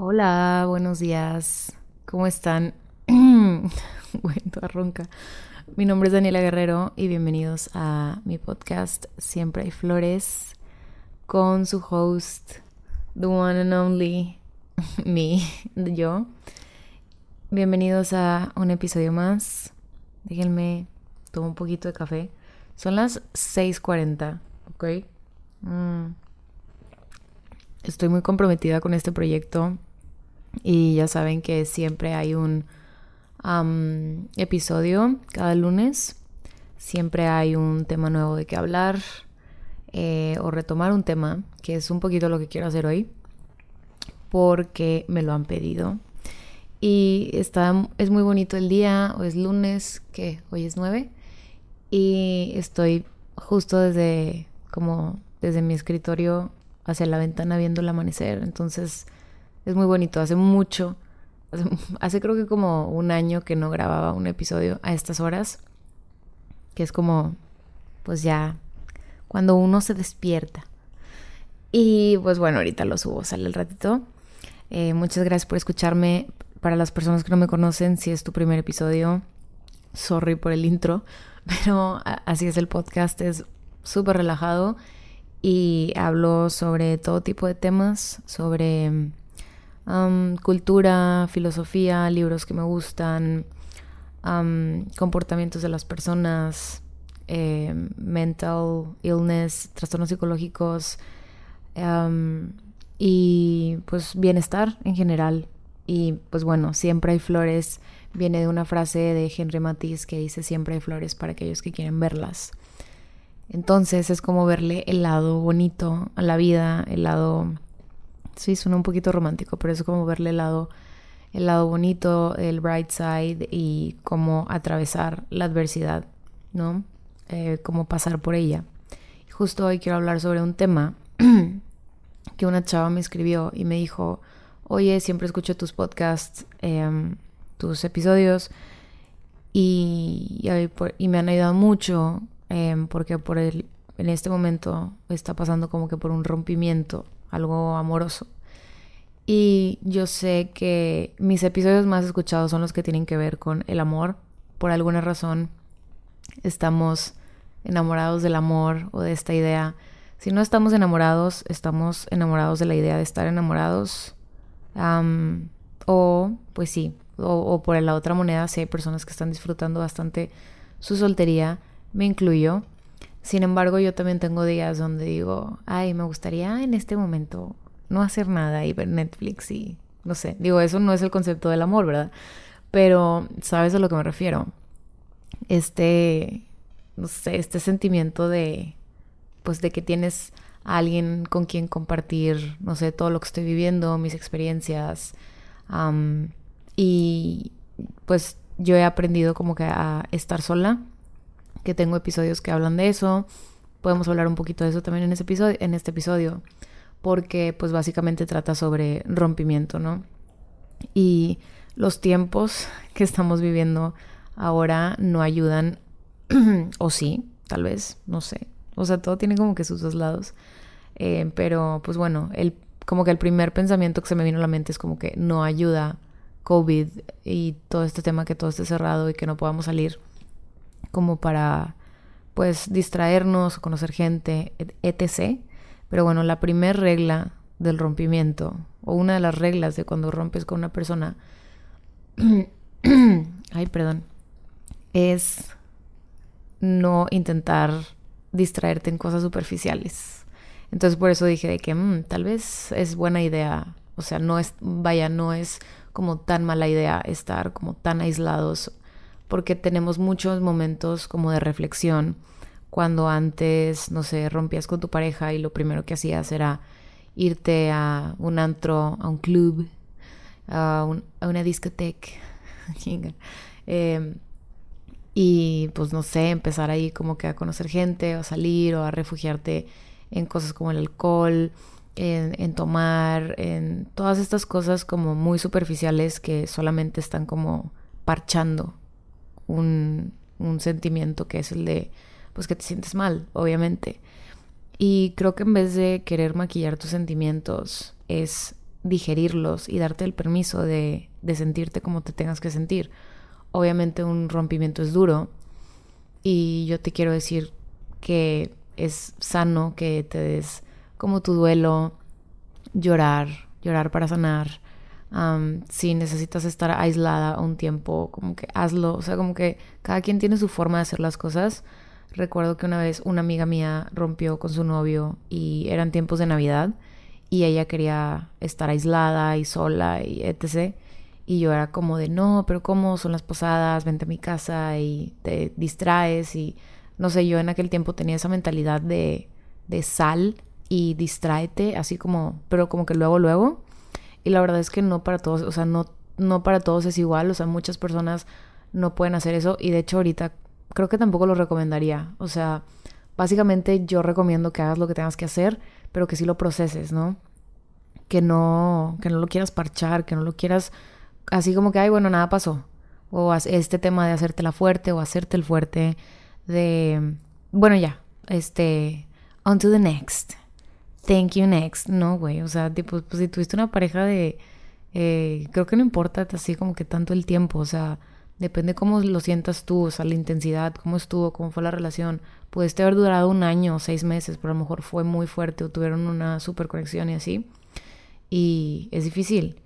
Hola, buenos días. ¿Cómo están? Bueno, toda ronca. Mi nombre es Daniela Guerrero y bienvenidos a mi podcast Siempre hay flores con su host, the one and only me, yo. Bienvenidos a un episodio más. Déjenme tomar un poquito de café. Son las 6:40, ¿ok? Estoy muy comprometida con este proyecto y ya saben que siempre hay un episodio cada lunes. Siempre hay un tema nuevo de qué hablar o retomar un tema, que es un poquito lo que quiero hacer hoy porque me lo han pedido. Y es muy bonito el día. Hoy es lunes, ¿qué? Hoy es 9. Y estoy justo desde mi escritorio hacia la ventana viendo el amanecer. Entonces es muy bonito. Hace creo que como un año que no grababa un episodio a estas horas, que es como pues ya cuando uno se despierta. Y pues bueno, ahorita lo subo, sale el ratito. Muchas gracias por escucharme. Para las personas que no me conocen, si es tu primer episodio, sorry por el intro, pero así es el podcast. Es súper relajado y hablo sobre todo tipo de temas, sobre cultura, filosofía, libros que me gustan, comportamientos de las personas, mental illness, trastornos psicológicos, y pues bienestar en general. Y pues bueno, siempre hay flores. Viene de una frase de Henry Matisse que dice: siempre hay flores para aquellos que quieren verlas. Entonces es como verle el lado bonito a la vida, el lado... Sí, suena un poquito romántico, pero es como verle el lado bonito, el bright side, y cómo atravesar la adversidad, ¿no? Cómo pasar por ella. Y justo hoy quiero hablar sobre un tema que una chava me escribió y me dijo: oye, siempre escucho tus podcasts, tus episodios, y me han ayudado mucho, porque en este momento está pasando como que por un rompimiento, algo amoroso. Y yo sé que mis episodios más escuchados son los que tienen que ver con el amor. Por alguna razón estamos enamorados del amor o de esta idea. Si no estamos enamorados de la idea de estar enamorados. O pues sí, o por la otra moneda, si hay personas que están disfrutando bastante su soltería, me incluyo. Sin embargo, yo también tengo días donde digo: ay, me gustaría en este momento no hacer nada y ver Netflix y no sé. Digo, eso no es el concepto del amor, ¿verdad? Pero sabes a lo que me refiero. No sé, este sentimiento de pues de que tienes a alguien con quien compartir, no sé, todo lo que estoy viviendo, mis experiencias. Y pues yo he aprendido como que a estar sola, que tengo episodios que hablan de eso. Podemos hablar un poquito de eso también en este episodio, porque pues básicamente trata sobre rompimiento, ¿no? Y los tiempos que estamos viviendo ahora no ayudan, o sí, tal vez, no sé. O sea, todo tiene como que sus dos lados. Pero pues bueno, como que el primer pensamiento que se me vino a la mente es como que no ayuda COVID y todo este tema, que todo esté cerrado y que no podamos salir como para pues distraernos o conocer gente, etc. Pero bueno, la primera regla del rompimiento, o una de las reglas de cuando rompes con una persona ay, perdón, es no intentar distraerte en cosas superficiales. Entonces por eso dije de que tal vez es buena idea. O sea, no es como tan mala idea estar como tan aislados, porque tenemos muchos momentos como de reflexión cuando antes, no sé, rompías con tu pareja y lo primero que hacías era irte a un antro, a un club, a una discoteca. Y pues no sé, empezar ahí como que a conocer gente, o a salir, o a refugiarte en cosas como el alcohol, en tomar, en todas estas cosas como muy superficiales que solamente están como parchando un sentimiento, que es el de pues que te sientes mal, obviamente. Y creo que en vez de querer maquillar tus sentimientos, es digerirlos y darte el permiso de sentirte como te tengas que sentir. Obviamente un rompimiento es duro y yo te quiero decir que es sano que te des como tu duelo, llorar para sanar. Si necesitas estar aislada un tiempo, como que hazlo. O sea, como que cada quien tiene su forma de hacer las cosas. Recuerdo que una vez una amiga mía rompió con su novio y eran tiempos de Navidad y ella quería estar aislada y sola y etc. Y yo era como de, no, pero ¿cómo? Son las posadas, vente a mi casa y te distraes. Y no sé, yo en aquel tiempo tenía esa mentalidad de sal y distráete, así como, pero como que luego. Y la verdad es que no para todos, o sea, no para todos es igual. O sea, muchas personas no pueden hacer eso y de hecho ahorita creo que tampoco lo recomendaría. O sea, básicamente yo recomiendo que hagas lo que tengas que hacer, pero que sí lo proceses, ¿no? Que no lo quieras parchar, que no lo quieras así como que, ay, bueno, nada pasó. O este tema de hacértela fuerte o hacerte el fuerte de, bueno, ya, on to the next. Thank you next. No, güey, o sea, tipo, pues si tuviste una pareja de, creo que no importa así como que tanto el tiempo, o sea, depende cómo lo sientas tú, o sea, la intensidad, cómo estuvo, cómo fue la relación. Pudiste haber durado 1 año o 6 meses, pero a lo mejor fue muy fuerte o tuvieron una super conexión y así. Y es difícil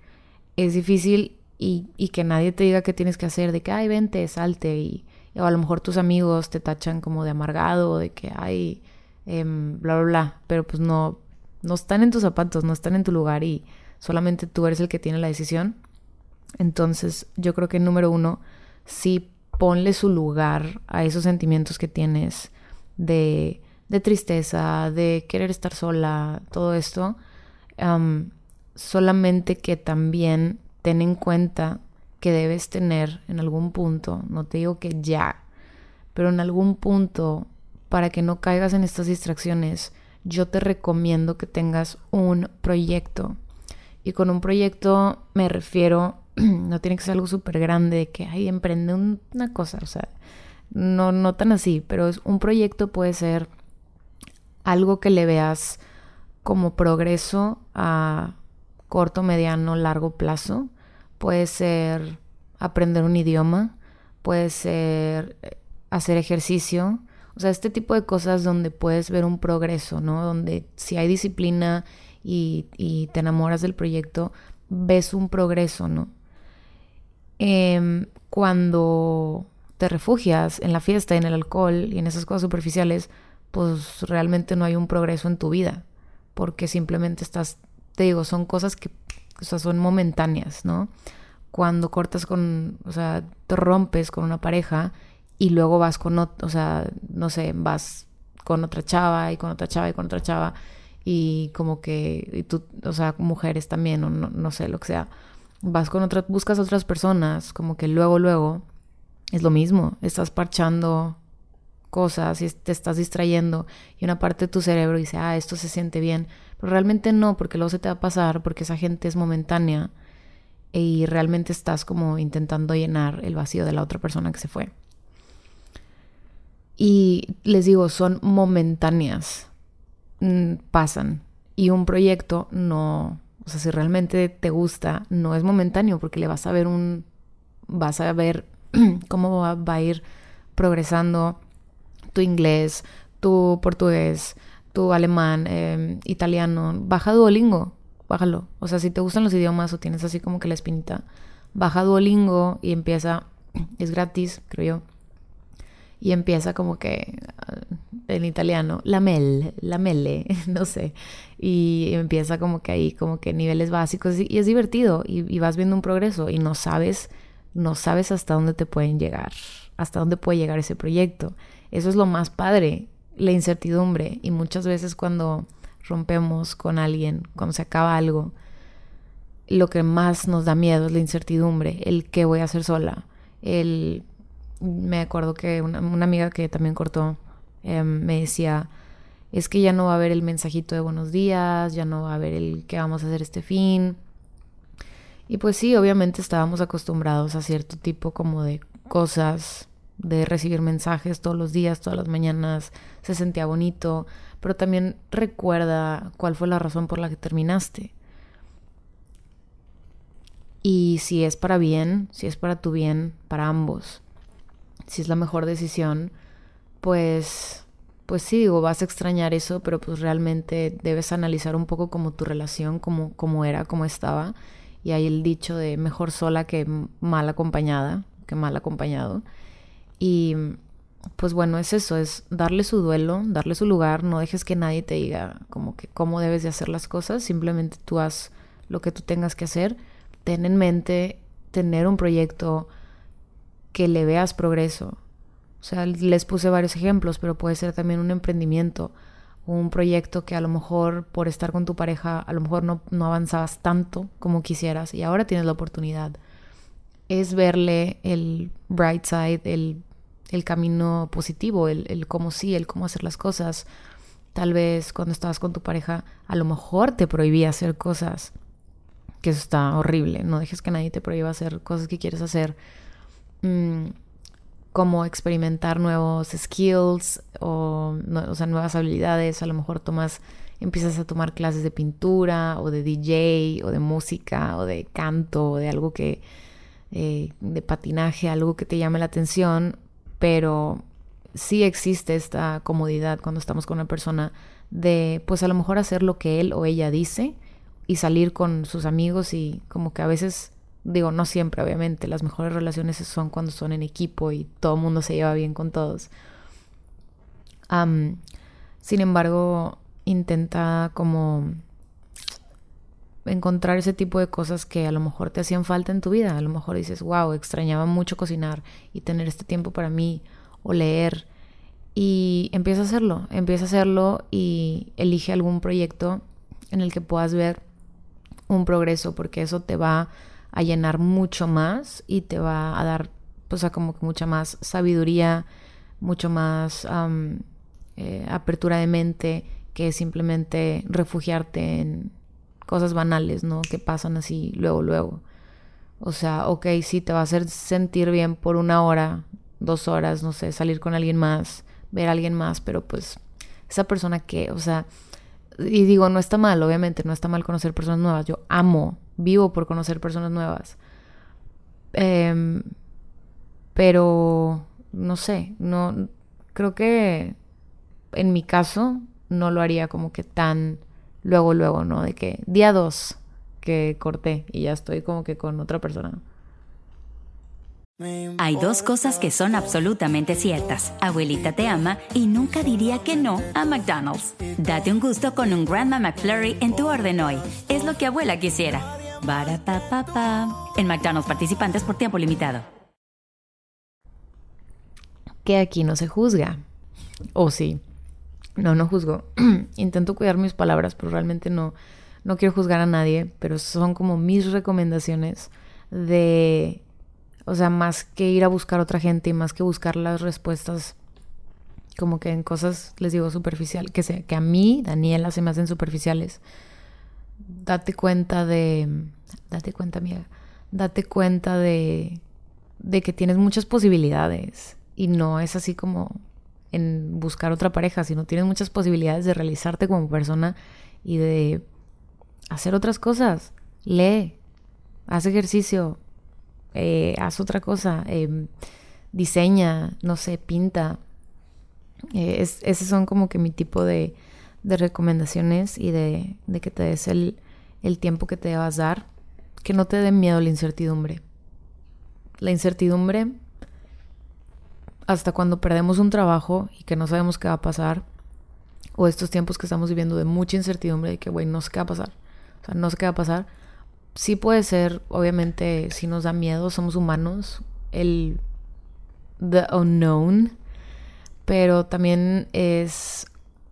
y que nadie te diga qué tienes que hacer, de que, ay, vente, salte, o a lo mejor tus amigos te tachan como de amargado, de que, ay, bla, bla, bla, pero pues no están en tus zapatos, no están en tu lugar y solamente tú eres el que tiene la decisión. Entonces yo creo que número 1, sí ponle su lugar a esos sentimientos que tienes de tristeza, de querer estar sola, todo esto. Solamente que también ten en cuenta que debes tener en algún punto, no te digo que ya, pero en algún punto, para que no caigas en estas distracciones, yo te recomiendo que tengas un proyecto. Y con un proyecto me refiero, no tiene que ser algo súper grande, de que, ay, emprende una cosa, o sea, no tan así, pero un proyecto puede ser algo que le veas como progreso a corto, mediano, largo plazo. Puede ser aprender un idioma, puede ser hacer ejercicio, o sea, este tipo de cosas donde puedes ver un progreso, ¿no? Donde si hay disciplina y te enamoras del proyecto, ves un progreso, ¿no? Cuando te refugias en la fiesta, en el alcohol y en esas cosas superficiales, pues realmente no hay un progreso en tu vida, porque simplemente estás, te digo, son cosas que, o sea, son momentáneas, ¿no? Cuando cortas o sea, te rompes con una pareja y luego vas con o sea, no sé, vas con otra chava y con otra chava y con otra chava y como que, y tú, o sea, mujeres también, o no sé, lo que sea, vas con buscas otras personas, como que luego es lo mismo, estás parchando cosas y te estás distrayendo y una parte de tu cerebro dice, esto se siente bien, pero realmente no, porque luego se te va a pasar, porque esa gente es momentánea y realmente estás como intentando llenar el vacío de la otra persona que se fue. Y les digo, son momentáneas, pasan, y un proyecto no, o sea, si realmente te gusta, no es momentáneo, porque le vas a ver cómo va a ir progresando tu inglés, tu portugués, tu alemán, italiano. Baja Duolingo, bájalo. O sea, si te gustan los idiomas o tienes así como que la espinita, baja Duolingo y empieza, es gratis, creo yo, y empieza como que en italiano, la mele, no sé, y empieza como que ahí, como que niveles básicos y es divertido y vas viendo un progreso y no sabes hasta dónde te pueden llegar, hasta dónde puede llegar ese proyecto. Eso es lo más padre, la incertidumbre. Y muchas veces cuando rompemos con alguien, cuando se acaba algo, lo que más nos da miedo es la incertidumbre, el qué voy a hacer sola. Me acuerdo que una amiga que también cortó me decía, es que ya no va a haber el mensajito de buenos días, ya no va a haber el qué vamos a hacer este fin. Y pues sí, obviamente estábamos acostumbrados a cierto tipo como de cosas, de recibir mensajes todos los días, todas las mañanas, se sentía bonito, pero también recuerda cuál fue la razón por la que terminaste. Y si es para bien, si es para tu bien, para ambos, si es la mejor decisión, pues sí, digo, vas a extrañar eso, pero pues realmente debes analizar un poco como tu relación, como era, cómo estaba. Y hay el dicho de mejor sola que mal acompañada, que mal acompañado. Y pues bueno, es eso, es darle su duelo, darle su lugar, no dejes que nadie te diga como que cómo debes de hacer las cosas, simplemente tú haz lo que tú tengas que hacer. Ten en mente tener un proyecto que le veas progreso. O sea, les puse varios ejemplos, pero puede ser también un emprendimiento, un proyecto que a lo mejor por estar con tu pareja, a lo mejor no avanzabas tanto como quisieras y ahora tienes la oportunidad. Es verle el bright side, el camino positivo, el cómo sí, el cómo hacer las cosas. Tal vez cuando estabas con tu pareja, a lo mejor te prohibía hacer cosas, que eso está horrible. No dejes que nadie te prohíba hacer cosas que quieres hacer. Como experimentar nuevos skills o sea, nuevas habilidades. A lo mejor empiezas a tomar clases de pintura o de DJ o de música o de canto o de algo de patinaje, algo que te llame la atención, pero sí existe esta comodidad cuando estamos con una persona de pues a lo mejor hacer lo que él o ella dice y salir con sus amigos y como que a veces, digo, no siempre obviamente, las mejores relaciones son cuando son en equipo y todo el mundo se lleva bien con todos. Sin embargo, intenta como encontrar ese tipo de cosas que a lo mejor te hacían falta en tu vida. A lo mejor dices, wow, extrañaba mucho cocinar y tener este tiempo para mí o leer. Y empieza a hacerlo y elige algún proyecto en el que puedas ver un progreso, porque eso te va a llenar mucho más y te va a dar, o sea, como que mucha más sabiduría, mucho más apertura de mente que simplemente refugiarte en cosas banales, ¿no? Que pasan así luego. O sea, ok, sí, te va a hacer sentir bien por 1 hora, 2 horas, no sé, salir con alguien más, ver a alguien más, pero pues esa persona que, o sea, y digo, no está mal, obviamente, no está mal conocer personas nuevas. Yo vivo por conocer personas nuevas. Pero, no sé, no, creo que en mi caso no lo haría como que tan luego, ¿no? De que día 2 que corté y ya estoy como que con otra persona. Hay dos cosas que son absolutamente ciertas. Abuelita te ama y nunca diría que no a McDonald's. Date un gusto con un Grandma McFlurry en tu orden hoy. Es lo que abuela quisiera. Barapapapa. En McDonald's participantes por tiempo limitado. Que aquí no se juzga. O sí. No juzgo. Intento cuidar mis palabras, pero realmente no quiero juzgar a nadie. Pero son como mis recomendaciones de... O sea, más que ir a buscar a otra gente y más que buscar las respuestas como que en cosas, les digo, superficial, que a mí, Daniela, se me hacen superficiales. Date cuenta, amiga. Date cuenta de que tienes muchas posibilidades y no es así como en buscar otra pareja, sino tienes muchas posibilidades de realizarte como persona y de hacer otras cosas. Lee, haz ejercicio, haz otra cosa, diseña, no sé, pinta. Esos son como que mi tipo de recomendaciones y de que te des el tiempo que te debas dar, que no te dé miedo la incertidumbre. La incertidumbre, hasta cuando perdemos un trabajo y que no sabemos qué va a pasar, o estos tiempos que estamos viviendo de mucha incertidumbre, de que, güey, no sé qué va a pasar. O sea, no sé qué va a pasar. Sí puede ser, obviamente, si nos da miedo, somos humanos, the unknown, pero también es,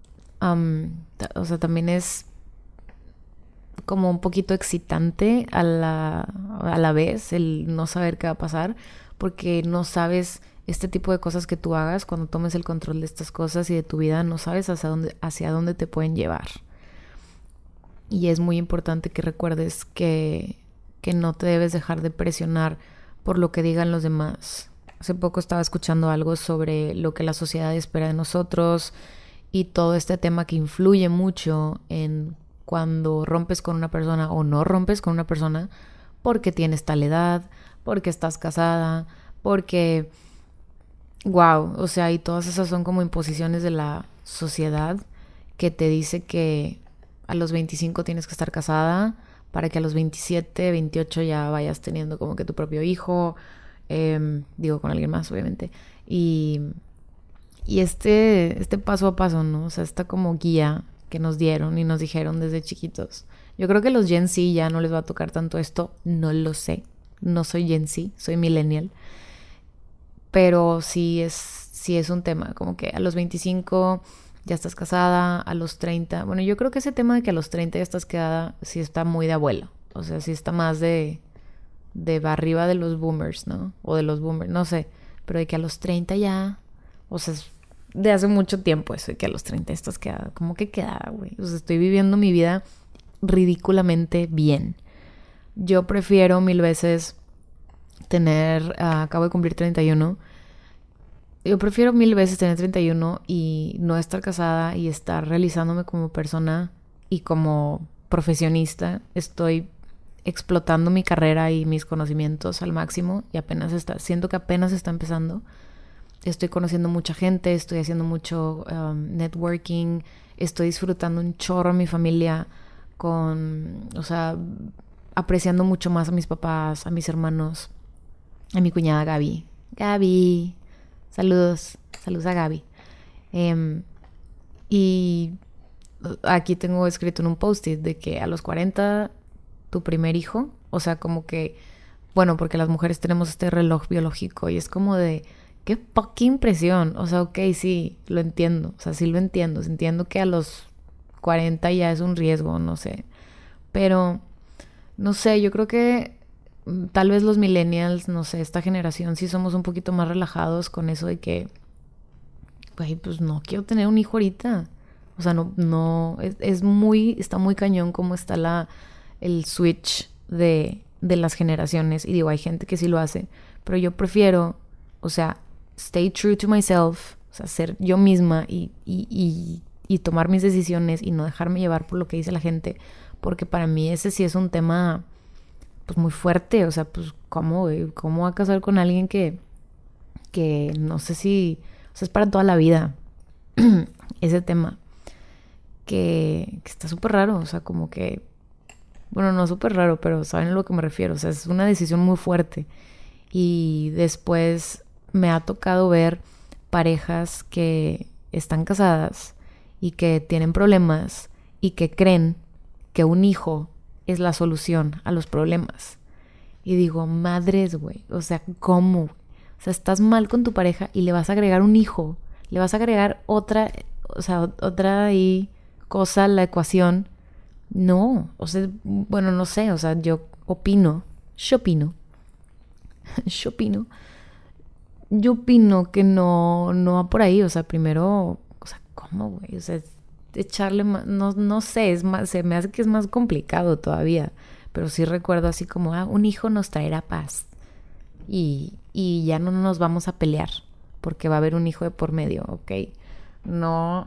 o sea, también es como un poquito excitante a la vez el no saber qué va a pasar, porque no sabes este tipo de cosas que tú hagas cuando tomes el control de estas cosas y de tu vida, no sabes hacia dónde te pueden llevar. Y es muy importante que recuerdes que no te debes dejar de presionar por lo que digan los demás. Hace poco estaba escuchando algo sobre lo que la sociedad espera de nosotros y todo este tema que influye mucho en cuando rompes con una persona o no rompes con una persona, porque tienes tal edad, porque estás casada, porque, wow, o sea, y todas esas son como imposiciones de la sociedad que te dice que a los 25 tienes que estar casada para que a los 27, 28 ya vayas teniendo como que tu propio hijo, digo, con alguien más, obviamente, y este paso a paso, ¿no? O sea, esta como guía que nos dieron y nos dijeron desde chiquitos. Yo creo que los Gen Z ya no les va a tocar tanto esto, no lo sé. No soy Gen Z, soy millennial. Pero sí es un tema, como que a los 25 ya estás casada, a los 30. Bueno, yo creo que ese tema de que a los 30 ya estás quedada, sí está muy de abuelo. O sea, sí está más de arriba de los boomers, ¿no? O de los boomers, no sé. Pero de que a los 30 ya, o sea, es de hace mucho tiempo eso de que a los 30 estás quedada. ¿Cómo que quedada, güey? O sea, estoy viviendo mi vida ridículamente bien. Yo prefiero mil veces acabo de cumplir 31. Yo prefiero mil veces tener 31 y no estar casada y estar realizándome como persona y como profesionista. Estoy explotando mi carrera y mis conocimientos al máximo y siento que apenas está empezando. Estoy conociendo mucha gente, estoy haciendo mucho networking, estoy disfrutando un chorro a mi familia o sea, apreciando mucho más a mis papás, a mis hermanos, a mi cuñada Gaby. Gaby, saludos a Gaby. Y aquí tengo escrito en un post-it de que a los 40 tu primer hijo, o sea, como que, bueno, porque las mujeres tenemos este reloj biológico y es como de, qué fucking impresión. O sea, ok, sí, lo entiendo, o sea, sí lo entiendo. Entiendo que a los 40 ya es un riesgo, no sé. Pero, no sé, yo creo que tal vez los millennials, no sé, esta generación sí somos un poquito más relajados con eso de que, güey, pues no quiero tener un hijo ahorita. O sea, no, está muy cañón cómo está el switch de las generaciones. Y digo, hay gente que sí lo hace, pero yo prefiero, o sea, stay true to myself, o sea, ser yo misma y tomar mis decisiones y no dejarme llevar por lo que dice la gente, porque para mí ese sí es un tema pues muy fuerte. O sea, pues ¿cómo va a casar con alguien que no sé si, o sea, es para toda la vida? Ese tema que está súper raro, o sea, como que, bueno, no súper raro, pero saben a lo que me refiero. O sea, es una decisión muy fuerte. Y después me ha tocado ver parejas que están casadas y que tienen problemas y que creen que un hijo es la solución a los problemas. Y digo, madres, güey, o sea, ¿cómo? O sea, estás mal con tu pareja y le vas a agregar un hijo, le vas a agregar otra, o sea, otra ahí cosa a la ecuación. No, o sea, bueno, no sé, o sea, yo opino que no va por ahí. O sea, primero, o sea, ¿cómo, güey? O sea, echarle más, no sé, es más, se me hace que es más complicado todavía, pero sí recuerdo así como, un hijo nos traerá paz y ya no nos vamos a pelear porque va a haber un hijo de por medio, ¿ok? No,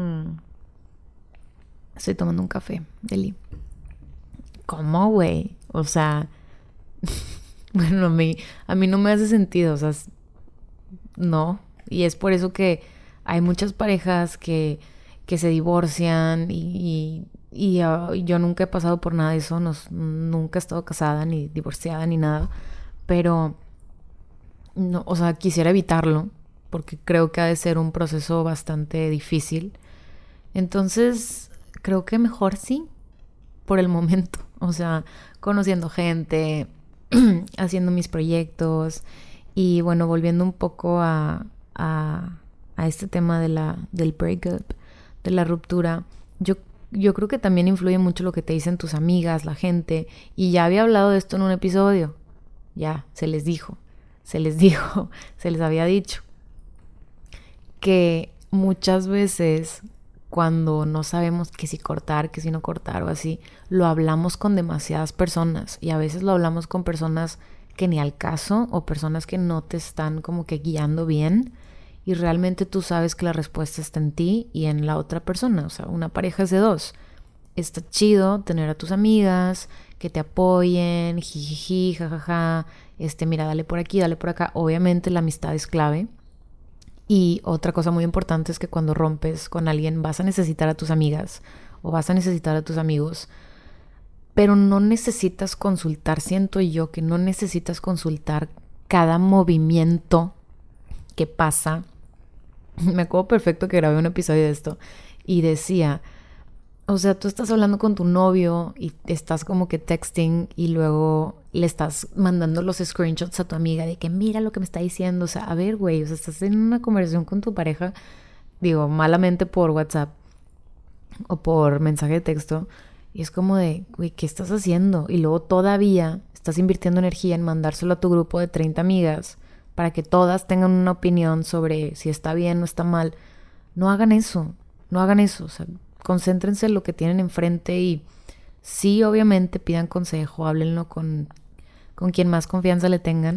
estoy tomando un café, Deli. ¿Cómo, güey? O sea, bueno, a mí no me hace sentido, o sea, no, y es por eso que hay muchas parejas que se divorcian y yo nunca he pasado por nada de eso, nunca he estado casada ni divorciada ni nada, pero no, o sea, quisiera evitarlo porque creo que ha de ser un proceso bastante difícil. Entonces creo que mejor sí, por el momento, o sea, conociendo gente, haciendo mis proyectos y bueno, volviendo un poco a este tema del breakup, de la ruptura. Yo creo que también influye mucho lo que te dicen tus amigas, la gente, y ya había hablado de esto en un episodio. Ya, se les había dicho que muchas veces cuando no sabemos que si cortar, que si no cortar o así, lo hablamos con demasiadas personas y a veces lo hablamos con personas que ni al caso o personas que no te están como que guiando bien. Y realmente tú sabes que la respuesta está en ti y en la otra persona. O sea, una pareja es de dos. está chido tener a tus amigas que te apoyen, jijiji, jajaja, mira, dale por aquí, dale por acá. Obviamente la amistad es clave. Y otra cosa muy importante es que cuando rompes con alguien vas a necesitar a tus amigas o vas a necesitar a tus amigos, pero no necesitas consultar, siento yo que no necesitas consultar cada movimiento que pasa. Me acuerdo perfecto que grabé un episodio de esto y decía, o sea, tú estás hablando con tu novio y estás como que texting y luego le estás mandando los screenshots a tu amiga de que mira lo que me está diciendo. O sea, a ver, güey, o sea, estás en una conversación con tu pareja, digo, malamente por WhatsApp o por mensaje de texto, y es como de, güey, ¿qué estás haciendo? Y luego todavía estás invirtiendo energía en mandárselo a tu grupo de 30 amigas para que todas tengan una opinión sobre si está bien o está mal. No hagan eso, o sea, concéntrense en lo que tienen enfrente y sí, obviamente pidan consejo, háblenlo con quien más confianza le tengan.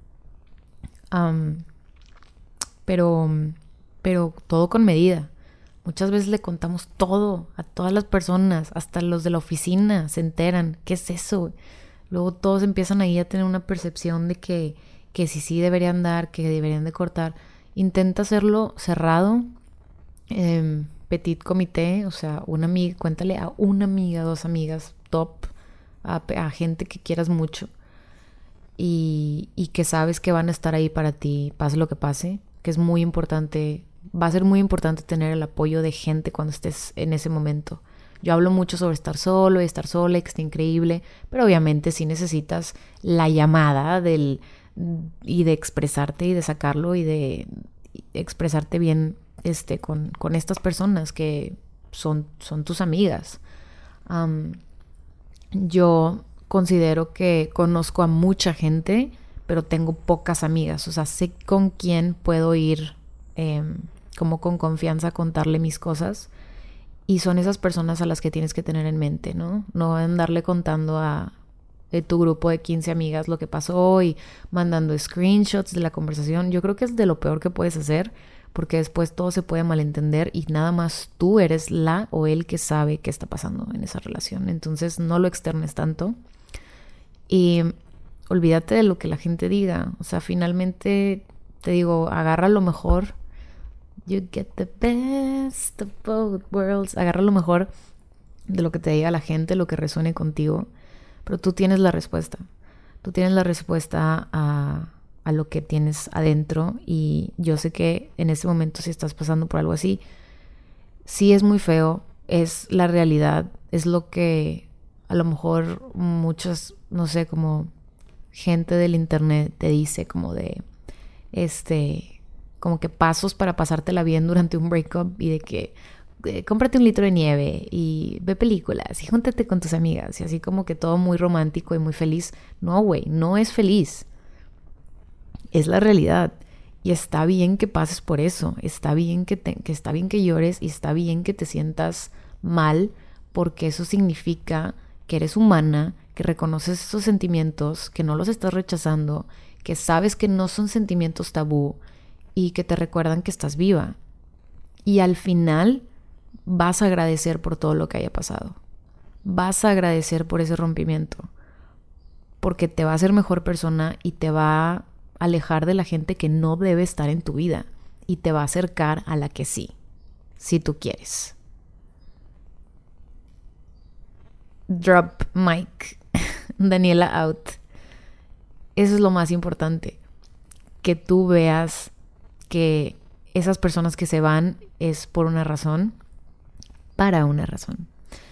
Pero todo con medida. Muchas veces le contamos todo a todas las personas, hasta los de la oficina se enteran. ¿Qué es eso? Luego todos empiezan ahí a tener una percepción de que sí deberían dar, que deberían de cortar. Intenta hacerlo cerrado, petit comité, o sea, una amiga, cuéntale a una amiga, 2 amigas, top, a gente que quieras mucho y que sabes que van a estar ahí para ti, pase lo que pase, que es muy importante. Va a ser muy importante tener el apoyo de gente cuando estés en ese momento. Yo hablo mucho sobre estar solo y estar sola, que está increíble, pero obviamente sí necesitas la llamada y de expresarte y de sacarlo y de expresarte bien con estas personas que son tus amigas. Yo considero que conozco a mucha gente, pero tengo pocas amigas. O sea, sé con quién puedo ir como con confianza a contarle mis cosas. Y son esas personas a las que tienes que tener en mente, ¿no? No andarle contando a tu grupo de 15 amigas lo que pasó y mandando screenshots de la conversación. Yo creo que es de lo peor que puedes hacer, porque después todo se puede malentender y nada más tú eres la o el que sabe qué está pasando en esa relación. Entonces no lo externes tanto y olvídate de lo que la gente diga. O sea, finalmente te digo, agarra lo mejor. You get the best of both worlds. Agarra lo mejor de lo que te diga la gente, lo que resuene contigo. Pero tú tienes la respuesta. Tú tienes la respuesta a lo que tienes adentro. Y yo sé que en ese momento, si estás pasando por algo así, sí es muy feo. Es la realidad. Es lo que a lo mejor muchos, no sé, como gente del internet te dice, como de como que pasos para pasártela bien durante un breakup y de que cómprate 1 litro de nieve y ve películas y júntate con tus amigas y así como que todo muy romántico y muy feliz. No, güey, no es feliz. Es la realidad. Y está bien que pases por eso. Está bien que está bien que llores y está bien que te sientas mal, porque eso significa que eres humana, que reconoces esos sentimientos, que no los estás rechazando, que sabes que no son sentimientos tabú y que te recuerdan que estás viva. Y al final vas a agradecer por todo lo que haya pasado. Vas a agradecer por ese rompimiento, porque te va a hacer mejor persona y te va a alejar de la gente que no debe estar en tu vida y te va a acercar a la que sí, si tú quieres. Drop mic. Daniela out. Eso es lo más importante, que tú veas que esas personas que se van es por una razón, para una razón,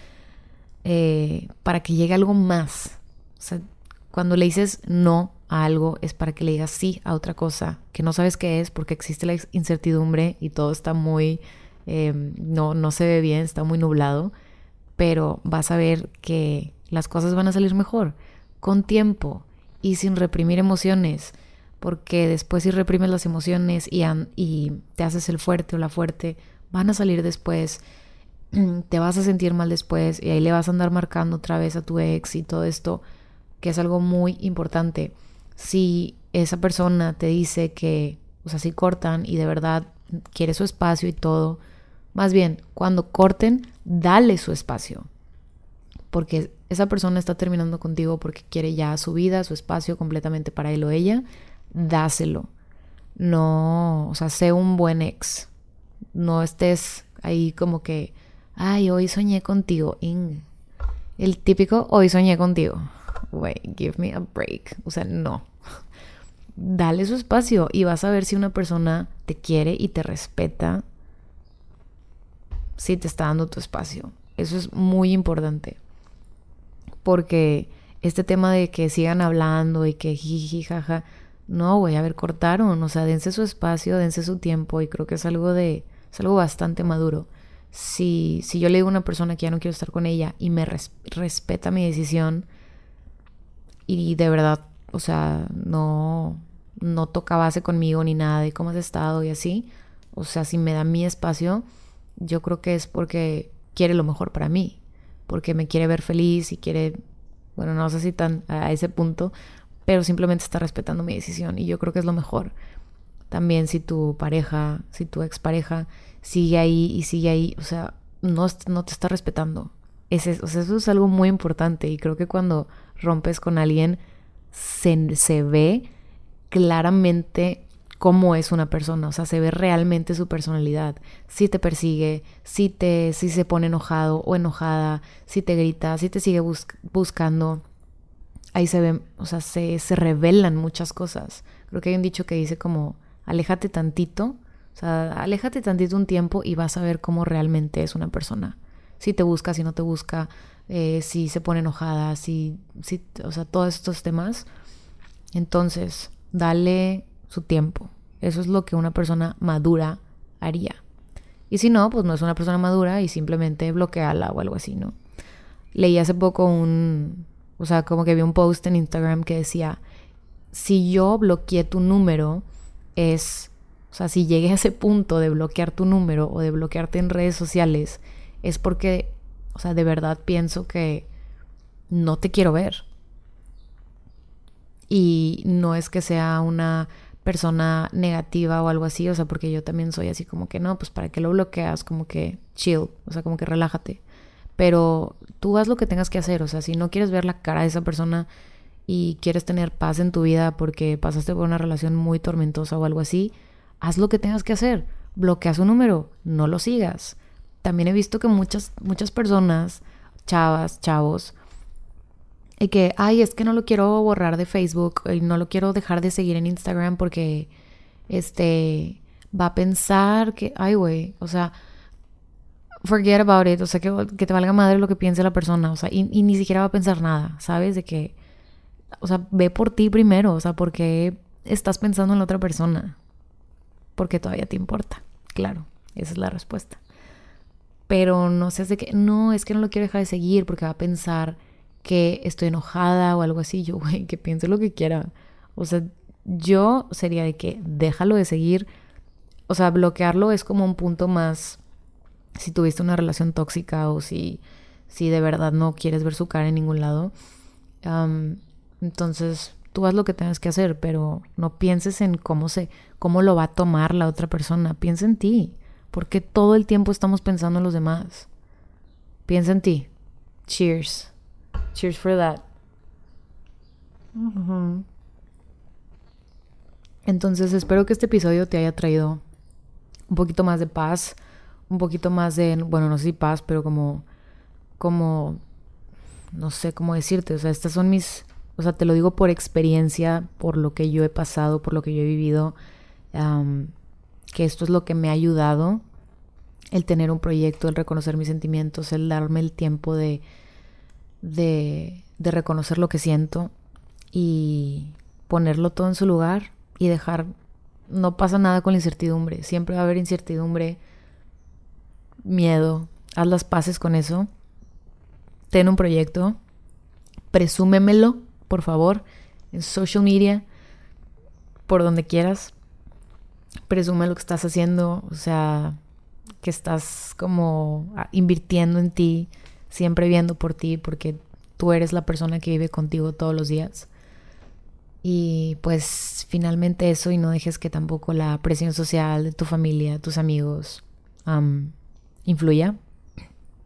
para que llegue algo más. O sea, cuando le dices no a algo es para que le digas sí a otra cosa que no sabes qué es, porque existe la incertidumbre y todo está muy no se ve bien, está muy nublado, pero vas a ver que las cosas van a salir mejor con tiempo y sin reprimir emociones, porque después si reprimes las emociones y te haces el fuerte o la fuerte, van a salir después, te vas a sentir mal después y ahí le vas a andar marcando otra vez a tu ex y todo esto, que es algo muy importante. Si esa persona te dice que, o sea, si cortan y de verdad quiere su espacio y todo, más bien, cuando corten, dale su espacio. porque esa persona está terminando contigo porque quiere ya su vida, su espacio completamente para él o ella, dáselo. No, o sea, sé un buen ex. No estés ahí como que, ay, hoy soñé contigo. El típico, hoy soñé contigo. Wait, give me a break. O sea, no. Dale su espacio y vas a ver si una persona te quiere y te respeta, si te está dando tu espacio. Eso es muy importante. Porque este tema de que sigan hablando y que jiji, jaja, no, güey, a ver, cortaron. O sea, dense su espacio, dense su tiempo y creo que es algo bastante maduro. Si yo le digo a una persona que ya no quiero estar con ella y me respeta mi decisión y de verdad, o sea, no toca base conmigo ni nada de cómo has estado y así, o sea, si me da mi espacio, yo creo que es porque quiere lo mejor para mí, porque me quiere ver feliz y quiere, bueno, no sé si tan a ese punto, pero simplemente está respetando mi decisión y yo creo que es lo mejor. También si tu pareja, si tu expareja sigue ahí, o sea, no te está respetando. O sea, eso es algo muy importante y creo que cuando rompes con alguien se ve claramente cómo es una persona, o sea, se ve realmente su personalidad. Si te persigue, si se pone enojado o enojada, si te grita, si te sigue buscando, ahí se ven, o sea, se revelan muchas cosas. Creo que hay un dicho que dice como, aléjate tantito, o sea, aléjate tantito un tiempo y vas a ver cómo realmente es una persona. Si te busca, si no te busca, si se pone enojada, o sea, todos estos temas. Entonces, dale su tiempo. Eso es lo que una persona madura haría. Y si no, pues no es una persona madura y simplemente bloqueala o algo así, ¿no? Leí hace poco o sea, como que vi un post en Instagram que decía, si yo bloqueé tu número, o sea, si llegué a ese punto de bloquear tu número o de bloquearte en redes sociales, es porque, o sea, de verdad pienso que no te quiero ver. Y no es que sea una persona negativa o algo así, o sea, porque yo también soy así como que no, pues para qué lo bloqueas, como que chill, o sea, como que relájate. Pero tú haz lo que tengas que hacer, o sea, si no quieres ver la cara de esa persona y quieres tener paz en tu vida porque pasaste por una relación muy tormentosa o algo así, haz lo que tengas que hacer. Bloquea su número, no lo sigas. También he visto que muchas personas, chavas, chavos, y que, ay, es que no lo quiero borrar de Facebook y no lo quiero dejar de seguir en Instagram porque, va a pensar que, ay, güey, o sea, forget about it, o sea, que te valga madre lo que piense la persona, o sea, y ni siquiera va a pensar nada, ¿sabes? De que, o sea, ve por ti primero, o sea, ¿por qué estás pensando en la otra persona? Porque todavía te importa, claro, esa es la respuesta. Pero no seas de que, no, es que no lo quiero dejar de seguir porque va a pensar que estoy enojada o algo así. Yo, güey, que piense lo que quiera. O sea, yo sería de que déjalo de seguir. O sea, bloquearlo es como un punto más si tuviste una relación tóxica o si de verdad no quieres ver su cara en ningún lado. Entonces, tú haz lo que tengas que hacer, pero no pienses en cómo lo va a tomar la otra persona. Piensa en ti. Porque todo el tiempo estamos pensando en los demás. Piensa en ti. Cheers. Cheers for that. Uh-huh. Entonces espero que este episodio te haya traído un poquito más de paz, un poquito más de, bueno, no sé si paz, pero como, no sé cómo decirte, o sea, estas son o sea, te lo digo por experiencia, por lo que yo he pasado, por lo que yo he vivido, que esto es lo que me ha ayudado, el tener un proyecto, el reconocer mis sentimientos, el darme el tiempo de reconocer lo que siento y ponerlo todo en su lugar y dejar, no pasa nada con la incertidumbre, siempre va a haber incertidumbre, miedo, haz las paces con eso, ten un proyecto, presúmemelo, por favor, en social media, por donde quieras, presume lo que estás haciendo, o sea, que estás como invirtiendo en ti, siempre viendo por ti, porque tú eres la persona que vive contigo todos los días. Y pues finalmente eso, y no dejes que tampoco la presión social de tu familia, tus amigos, influya.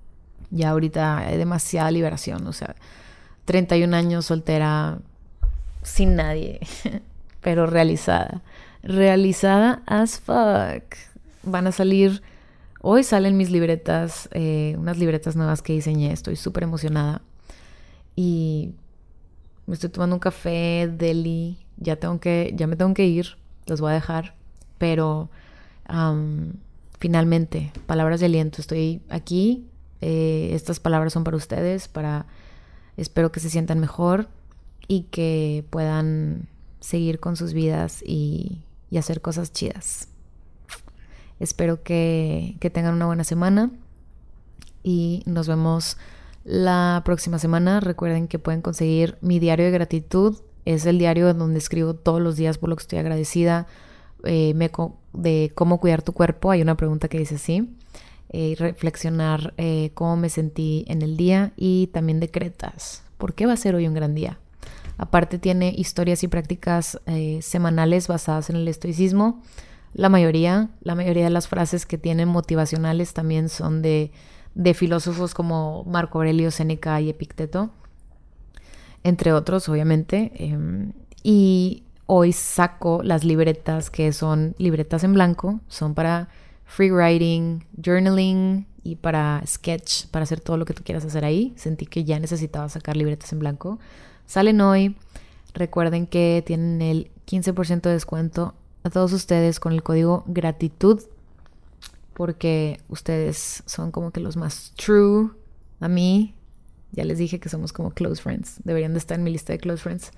Ya ahorita hay demasiada liberación, o sea, 31 años soltera, sin nadie, pero realizada. Realizada as fuck. Van a salir, hoy salen mis libretas, unas libretas nuevas que diseñé, estoy súper emocionada. Y me estoy tomando un café, deli, ya me tengo que ir, los voy a dejar, pero finalmente, palabras de aliento, estoy aquí, estas palabras son para ustedes, espero que se sientan mejor y que puedan seguir con sus vidas y hacer cosas chidas. Espero que tengan una buena semana y nos vemos la próxima semana. Recuerden que pueden conseguir mi diario de gratitud. Es el diario en donde escribo todos los días por lo que estoy agradecida. De cómo cuidar tu cuerpo. Hay una pregunta que dice así. Reflexionar cómo me sentí en el día. Y también decretas. ¿Por qué va a ser hoy un gran día? Aparte tiene historias y prácticas semanales basadas en el estoicismo. La mayoría de las frases que tienen motivacionales también son de filósofos como Marco Aurelio, Séneca y Epicteto, entre otros, obviamente. Y hoy saco las libretas, que son libretas en blanco, son para free writing, journaling y para sketch, para hacer todo lo que tú quieras hacer ahí. Sentí que ya necesitaba sacar libretas en blanco. Salen hoy. Recuerden que tienen el 15% de descuento a todos ustedes con el código gratitud, porque ustedes son como que los más true a mí. Ya les dije que somos como close friends. Deberían de estar en mi lista de close friends.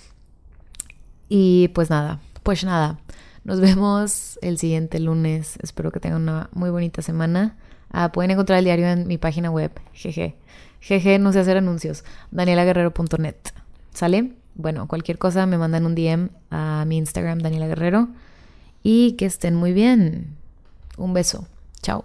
Y pues nada. Nos vemos el siguiente lunes. Espero que tengan una muy bonita semana. Pueden encontrar el diario en mi página web. Jeje, no sé hacer anuncios. danielaguerrero.net. ¿Sale? Bueno, cualquier cosa me mandan un DM a mi Instagram, Daniela Guerrero. Y que estén muy bien. Un beso. Chao.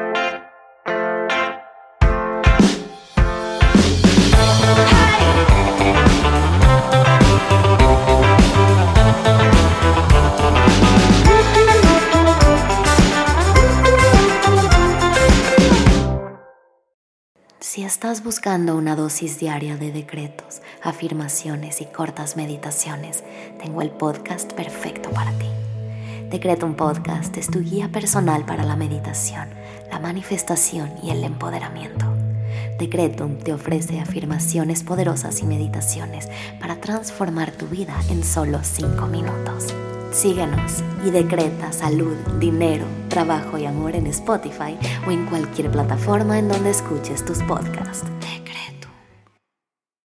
Si estás buscando una dosis diaria de decretos, afirmaciones y cortas meditaciones, tengo el podcast perfecto para ti. Decretum Podcast es tu guía personal para la meditación, la manifestación y el empoderamiento. Decretum te ofrece afirmaciones poderosas y meditaciones para transformar tu vida en solo 5 minutos. Síguenos y decreta salud, dinero, trabajo y amor en Spotify o en cualquier plataforma en donde escuches tus podcasts.